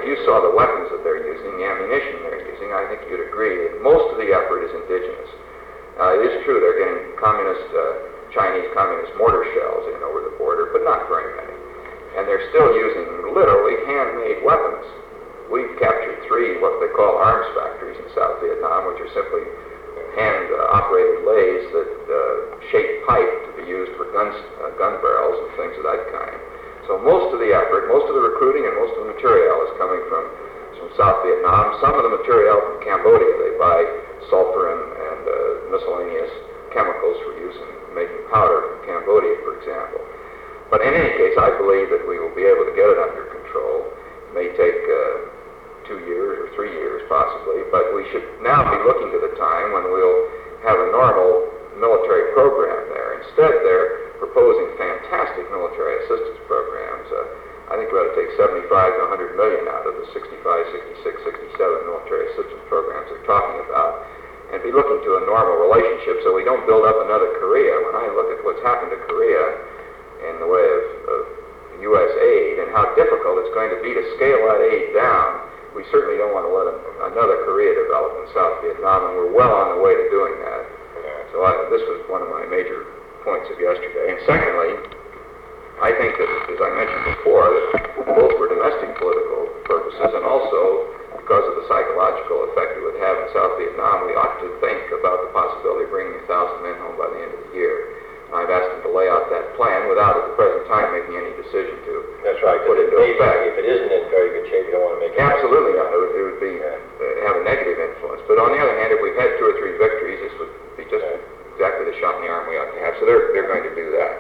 if you saw the weapons that they're using, the ammunition they're using, I think you'd agree that most of the effort is indigenous. It is true they're getting Chinese communist mortar shells in over the border, but not very many. And they're still using literally handmade weapons. We've captured 3 what they call arms factories in South Vietnam, which are simply hand-operated lathes that shape pipe to be used for gun barrels and things of that kind. So most of the effort, most of the recruiting, and most of the material is coming from South Vietnam. Some of the material from Cambodia. They buy sulfur and miscellaneous chemicals for use in making powder from Cambodia, for example. But in any case, I believe that we will be able to get it under control. It may take 2 years or 3 years possibly, but we should now be looking to the time when we'll have a normal military program there. Instead, they're proposing fantastic military assistance programs. I think we ought to take 75 to 100 million out of the 65, 66, 67 military assistance programs they're talking about, and be looking to a normal relationship so we don't build up another Korea. When I look at what's happened to Korea in the way of U.S. aid and how difficult it's going to be to scale that aid down, we certainly don't want to let another Korea develop in South Vietnam, and we're well on the way to doing that. So this was one of my major points of yesterday. And secondly, I think that, as I mentioned before, that both for domestic political purposes and also because of the psychological effect it would have in South Vietnam, we ought to think about the possibility of bringing 1,000 men home by the end of the year. I've asked them to lay out that plan without, at the present time, making any decision to put it into effect. If it isn't in very good shape, you don't want to make it. Absolutely not. It would be have a negative influence. But on the other hand, if we've had 2 or 3 victories, this would be just exactly the shot in the arm we ought to have. So they're going to do that.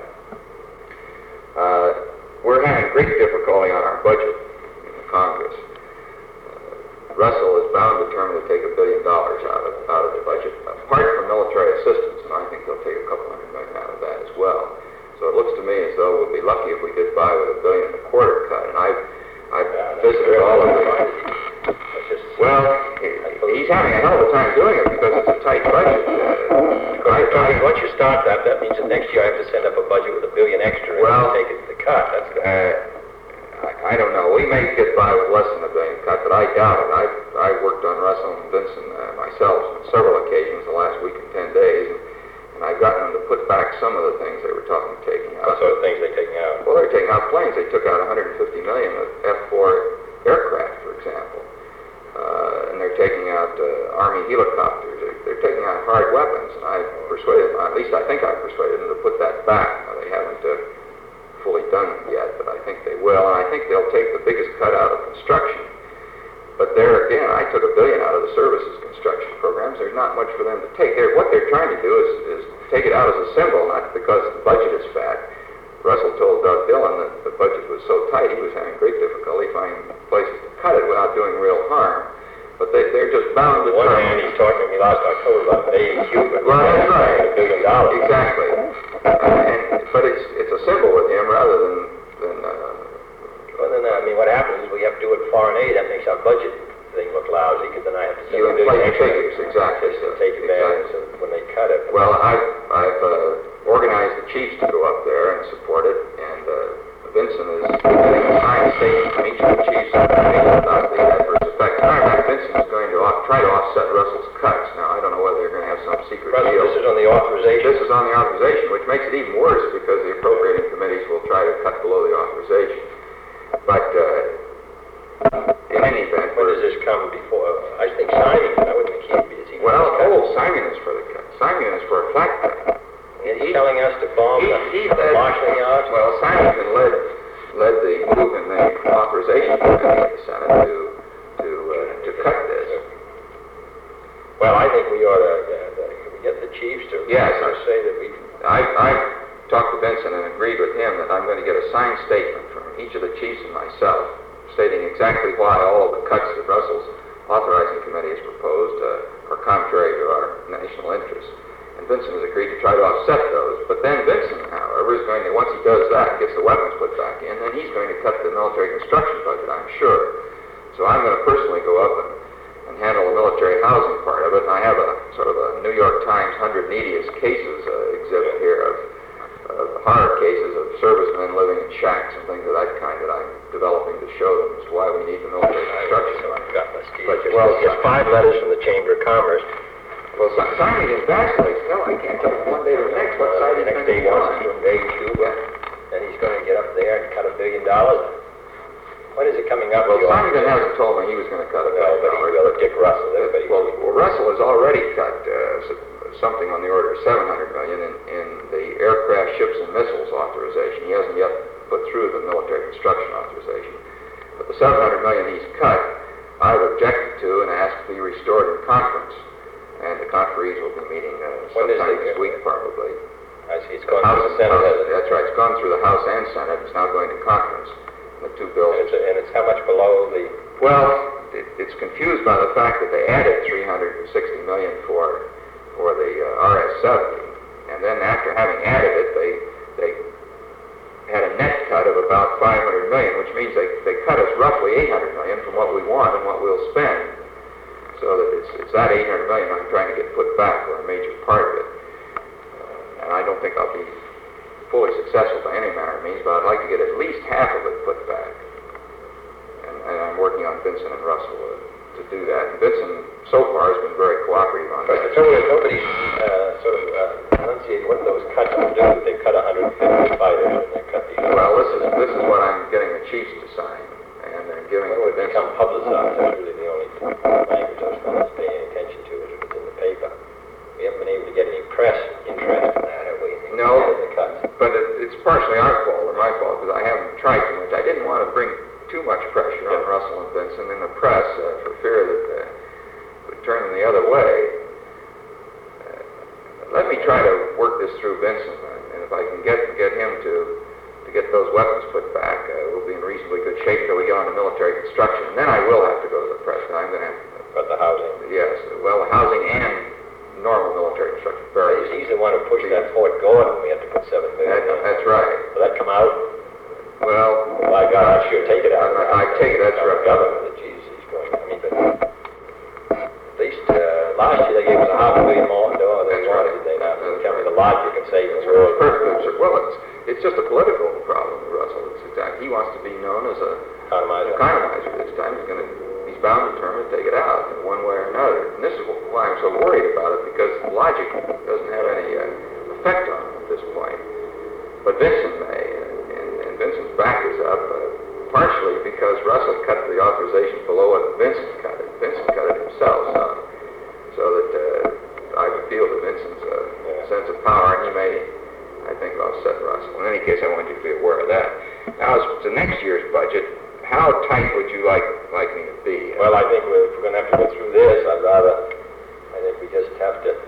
We're having great difficulty on our budget in the Congress. Russell is bound determined to take $1 billion out of the budget, apart from military assistance, and I think they'll take a couple $100 million out of that as well. So it looks to me as though we'll be lucky if we get by with $1.25 billion cut. And I've visited all of the. Well, he's having a hell of a time doing it because it's a tight budget. Once you start that means that next year I have to send up a budget with $1 billion extra and take it to the cut. That's I don't know. We may get by with less than $1 billion cut, but I doubt it. I worked on Russell and Vinson myself on several occasions the last week and 10 days, and I've gotten them to put back some of the things they were talking of taking out. What sort of things they're taking out? Well, they're taking out planes. They took out $150 million of F-4 aircraft, for example, and they're taking out Army helicopters. They're taking out hard weapons, and I've persuaded, at least I think I've persuaded them to put that back. Now, they haven't fully done it yet, but I think they will, and I think they'll take the biggest cut out of construction. But there again, I took $1 billion out of the services construction programs. There's not much for them to take. What they're trying to do is take it out as a symbol, not because the budget is fat. Russell told Doug Dillon that the budget was so tight he was having great difficulty finding places to cut it without doing real harm. But they're just bound to On one hand, he's talking to me last October about Navy Cuba. Well, that's right. $1 billion. Exactly. But it's a symbol with him rather than well, then, what happens is we have to do it foreign aid. That makes our budget thing look lousy, because then I have to send you inflate the figures, exactly. To take advantage of when they cut it. Well, I've organized the chiefs to go up there and support it, and Vinson is getting a signed statement from each of the chiefs about the adverse effects. Matter of fact, Vinson is going to try to offset Russell's cuts. Now, I don't know whether they're going to have some secret deal. This is on the authorization. This is on the authorization, which makes it even worse because the appropriating committees will try to cut below the authorization. But in any event, when does this come before? I think Simon. I wouldn't think he'd be. Simon is for the cut. Simon is for a flat cut. He's telling us to bomb the marshalling yards. Well, Simonson led the move in the authorization committee in the Senate to cut this. Well, I think we ought to get the chiefs to say that we. I've talked to Vinson and agreed with him that I'm going to get a signed statement from each of the chiefs and myself stating exactly why all of the cuts that Russell's authorizing committee has proposed are contrary to our national interests. And Vinson has agreed to try to offset those. But then Vinson, however, is going to, once he does that, gets the weapons put back in, then he's going to cut the military construction budget, I'm sure. So I'm going to personally go up and handle the military housing part of it. And I have a sort of a New York Times 100 Neediest Cases exhibit here of horror cases of servicemen living in shacks and things of that kind that I'm developing to show them as to why we need the military. Just 5 letters from the Chamber of Commerce. Well, signing in Vacillates, no, I can't tell from one day to the next what side he's The next going to day be he wants on. to invade Cuba, and he's going to get up there and cut $1 billion. When is it coming up? Well, Simon hasn't told me he was going to cut $1 billion. But he will. Dick Russell, everybody. Well, Russell has already cut something on the order of $700 million in the aircraft, ships, and missiles authorization. He hasn't yet put through the military construction authorization. But the $700 million he's cut, I've objected to and asked to be restored in conference. And the conferees will be meeting sometime this week, probably. I see. It's gone through the Senate. That's right. It's gone through the House and Senate. It's now going to conference. The two bills. And it's how much below the... Well, it's confused by the fact that they added $360 million for the RS-70, and then after having added it, they had a net cut of about $500 million, which means they cut us roughly $800 million from what we want and what we'll spend. So that it's that $800 million I'm trying to get put back, or a major part of it. And I don't think I'll be fully successful by any manner of means, but I'd like to get at least half of it put back. And I'm working on Vinson and Russell to do that. And Vinson, so far, has been very cooperative on But that. the trouble is, nobody's enunciated what those cuts will do. They cut 150 fighters, and they cut these... Well, this is what I'm getting the chiefs to sign, and then giving it When to it would become Vinson. publicized, that's really the only language I was going to pay any attention to is if it's in the paper. We haven't been able to get any press interest in that, have we? No, In the cuts. but it's partially our fault or my fault because I haven't tried too much. I didn't want to bring too much pressure on Russell and Vinson in the press for fear that it would turn them the other way. Let me try to work this through Vinson, and if I can get him to get those weapons put back, we'll be in reasonably good shape till we get on to military construction. And then I will have to go to the press. I'm going to have to... But the housing. Yes, well, the housing and normal military construction. He's the one who pushed that Fort Gordon. We had to put $7 billion in. That's right. Will that come out? Well, My God, I sure take it out. I take it, that's right. Government, that Jesus, he's going. I mean, but at least last year they gave us $500 million more than they wanted. Did they not? Tell me the logic and save the world. Well, it's just a political problem, Russell. He wants to be known as a economizer this time. He's bound and determined to take it out in one way or another. And this is why I'm so worried about it, because logic doesn't have any effect on him at this point. But Vinson may, and Vinson's back is up, partially because Russell cut the authorization below what Vinson cut it. Vinson cut it himself, so that I feel that Vinson's sense of power, and he may, I think, offset Russell. In any case, I want you to be aware of that. Now, as to next year's budget, how tight would you like me to be? Well, I think if we're going to have to go through this, I think we just have to,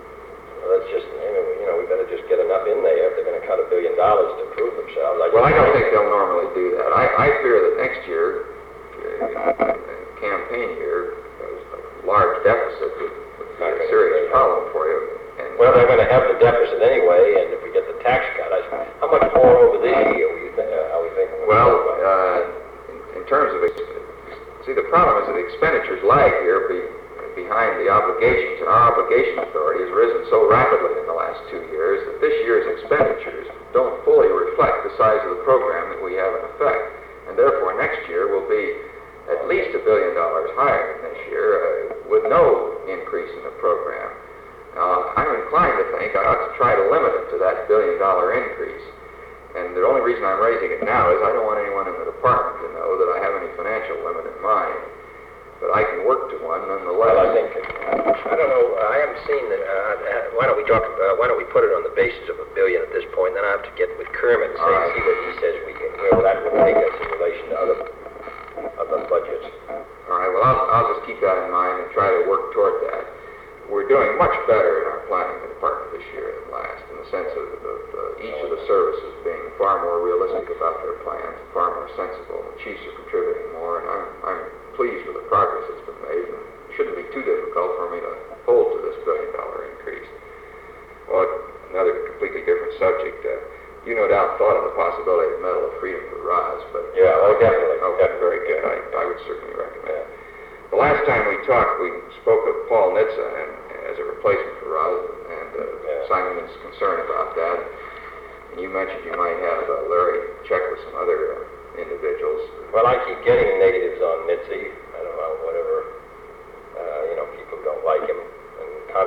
we better just get enough in there if they're going to cut $1 billion to prove themselves. Well, I don't think they'll normally do that. I fear that next year, campaign year, a large deficit would be a serious problem for you. Well, they're going to have the deficit anyway, and if we get the tax cut, how much more over this year are we thinking? Well, in terms of, the problem is that expenditures lag here behind the obligations, and our obligation authority has risen so rapidly in the last 2 years that this year's expenditures don't fully reflect the size of the program that we have in effect, and therefore next year will be at least $1 billion higher than this year, with no increase in the program. Now, I'm inclined to think I ought to try to limit it to that $1 billion increase. And the only reason I'm raising it now is I don't want anyone in the department to know that I have any financial limit in mind. But I can work to one nonetheless. Well, I don't know, I haven't seen why don't we put it on the basis of $1 billion at this point, then I have to get with Kermit and see what he says where that would take us in relation to other budgets. All right, well, I'll just keep that in mind and try to work toward that. We're doing much better in our planning department this year than last, in the sense of each of the services being far more realistic about their plans, far more sensible. The chiefs are contributing more, and I'm pleased with the progress that's been made, and it shouldn't be too difficult for me to hold to this $1 billion increase. Well, another completely different subject. You no doubt thought of the possibility of Medal of Freedom for Roz, but... Yeah, definitely. Okay, very good. I would certainly recommend it. The last time we talked, we spoke of Paul Nitze as a replacement for Roz, and Simon is concerned about that. And you mentioned you might have Larry check with some other individuals. Well, I keep getting negatives on Nitze. I don't know, whatever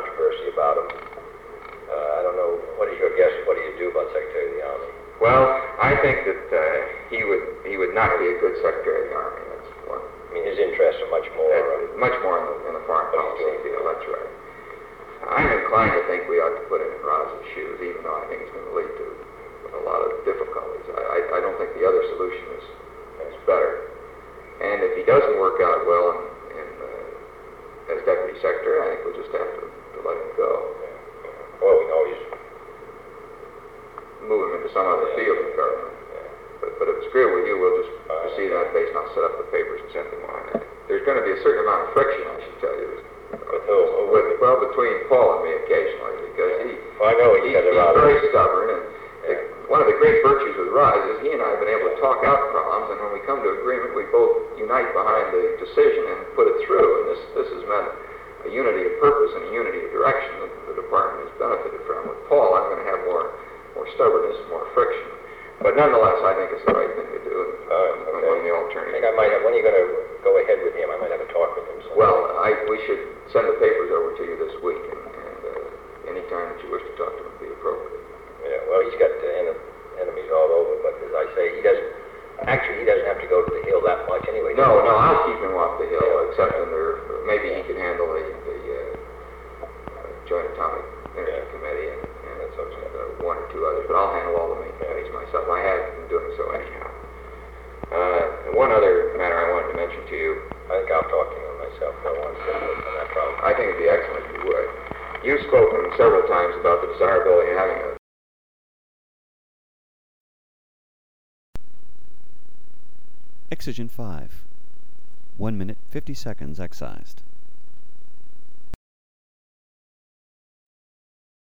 controversy about him. I don't know, what is your guess, what do you do about Secretary of the Army? Well, I think that he would not be a good Secretary of the Army. That's one. I mean, his interests are much more... Much more in the foreign policy field, that's right. I'm inclined to think we ought to put him in Roz's shoes, even though I think it's going to lead to a lot of difficulties. I don't think the other solution is better. And if he doesn't work out well as Deputy Secretary, I think we'll just have to let him go. Well, we know he's... Move him into some other field of government. But if it's clear with you, we'll just proceed on that basis, and I'll set up the papers and send them on. There's going to be a certain amount of friction, I should tell you. With who? Well, between Paul and me occasionally, because I know he's very stubborn, and one of the great virtues with Roz is he and I have been able to talk out problems, and when we come to agreement, we both unite behind the decision and put it through, and this has meant a unity of purpose and a unity of direction that the department has benefited from. With Paul, I'm going to have more stubbornness, more friction. But nonetheless, I think it's the right thing to do, and one of the alternatives. I think when are you going to go ahead with him? I might have a talk with him sometime. Well, we should send the papers over to you this week, and any time that you wish to talk to him would be appropriate. Yeah, well, he's got enemies all over, but as I say, he doesn't have to go to the Hill that much anyway. No, I'll keep him off the Hill, except maybe he can handle the Joint Atomic Energy Committee and one or two others, but I'll handle all the main committees myself. I have been doing so anyhow. And one other matter I wanted to mention to you. I think I'll talk to him myself. I want to on that problem. I think it'd be excellent if you would. You've spoken several times about the desirability of having a Excision 5. 1 minute, 50 seconds excised.